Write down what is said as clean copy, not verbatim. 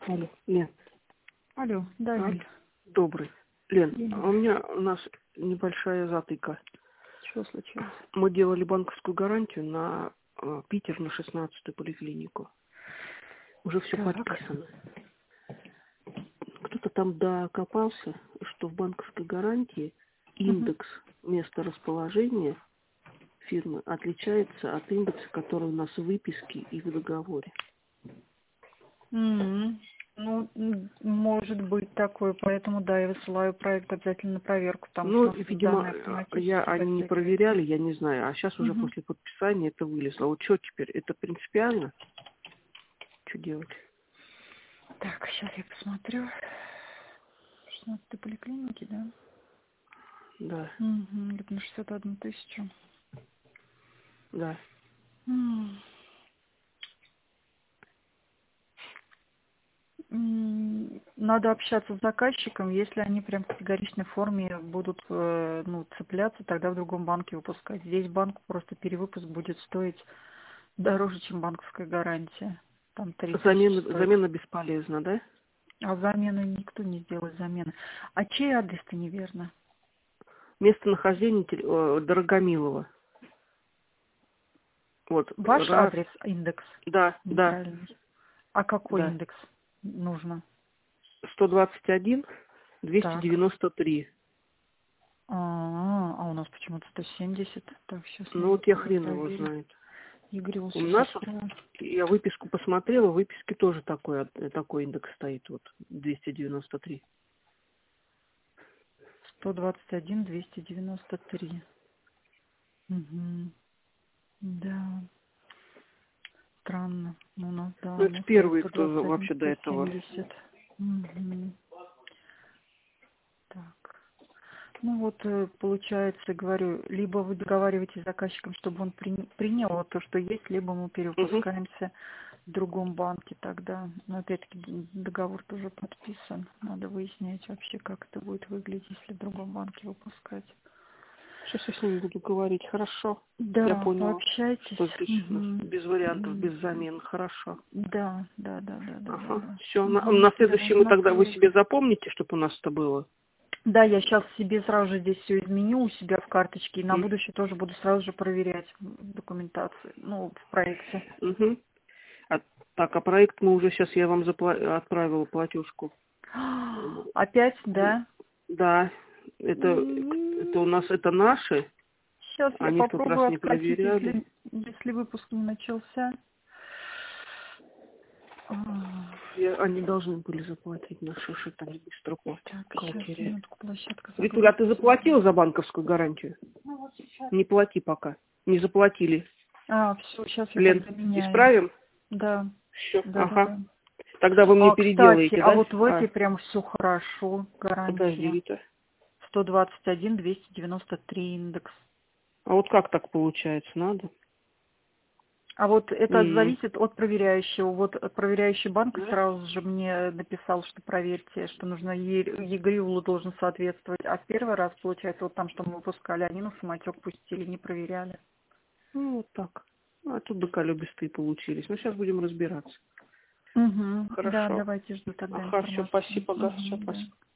Алло, Лен. Алло, да, А? Юль. Добрый. Лен, Лен. а у нас небольшая затыка. Что случилось? Мы делали банковскую гарантию на Питер, на 16-ю поликлинику. Уже все Так. подписано. Кто-то там докопался, что в банковской гарантии Угу. индекс месторасположения фирмы отличается от индекса, который у нас в выписке и в договоре. Ну, может быть такое, поэтому, да, я высылаю проект обязательно на проверку, потому что Ну, у нас видимо, данные автоматически они не подтягиваются. проверяли, я не знаю. А сейчас уже Угу. после подписания это вылезло. Вот что теперь? Это принципиально? Что делать? Так, сейчас я посмотрю. 16-й поликлиники, да? Да, Угу, это на 61 тысячу. да. Надо общаться с заказчиком, если они прям в категоричной форме будут цепляться, тогда в другом банке выпускать. Здесь банку просто перевыпуск будет стоить дороже, чем банковская гарантия. Там 3000 стоит. Замена бесполезна, да? А замены никто не сделает замены. А чей адрес-то неверно? Местонахождение Дорогомилова. Вот, Ваш раз, адрес, индекс да, да, неправильный. А какой да. индекс нужно? 121, Так. 293. А у нас почему-то 170. Так, сейчас Ну, надо вот я хрен его проверить. знает. Игорь У нас, открою. я выписку посмотрела, в выписке тоже такой индекс стоит, вот, 293. 121, 293. Угу. Да, странно. У нас, да, Ну, у это нас стоит первый, кто 121, вообще до этого. 170. Угу. Так. Ну вот, получается, говорю, либо вы договариваетесь с заказчиком, чтобы он принял вот то, что есть, либо мы Угу. перевыпускаемся в другом банке тогда. Но опять-таки договор тоже подписан. Надо выяснять вообще, как это будет выглядеть, если в другом банке выпускать. Сейчас я с ним буду говорить. Хорошо. Я Да, поняла, пообщайтесь. что здесь у нас Мгм. без вариантов, без замен. Хорошо. Да, да, да, да, да, да, Ага. да. Все. Мгм. На Я следующий вам мы на тогда вы связи. себе запомните, чтобы у нас это было. Да, я сейчас себе сразу же здесь все изменю у себя в карточке, и на М. будущее тоже буду сразу же проверять в документации, ну, в проекте. Мгм. Так, проект мы уже сейчас, я вам отправила платежку. Опять, да? Да, это у нас, это наши. Сейчас я Они в тот раз попробую не откатить, проверяли. если выпуск не начался. А, Они должны были заплатить наши, что они быстро платят. Так, сейчас, Бухгалтерия. минутку, площадка Ритуля, ты загрузится. заплатила за банковскую гарантию? Не плати пока. Не заплатили. Все, сейчас я Лен, тогда меняю. исправим? Да, Все, да, да, ага. да. Тогда вы мне Кстати, переделаете, а да? вот в этой прям все хорошо, Подожди, гарантия. Вита. 121, 293 индекс. А вот как так получается? Надо? А вот это М. зависит от проверяющего. Вот проверяющий банк Да? сразу же мне написал, что проверьте, что нужно ЕГРИУЛу должен соответствовать. А в первый раз, получается, вот там, что мы выпускали, они на самотек пустили, не проверяли. Ну, вот так. А тут бокалюбистые получились. Ну, сейчас будем разбираться. Угу. Да, Хорошо. давайте жду тогда Ага, все, информацию. спасибо, Гаша, Угу, да. спасибо.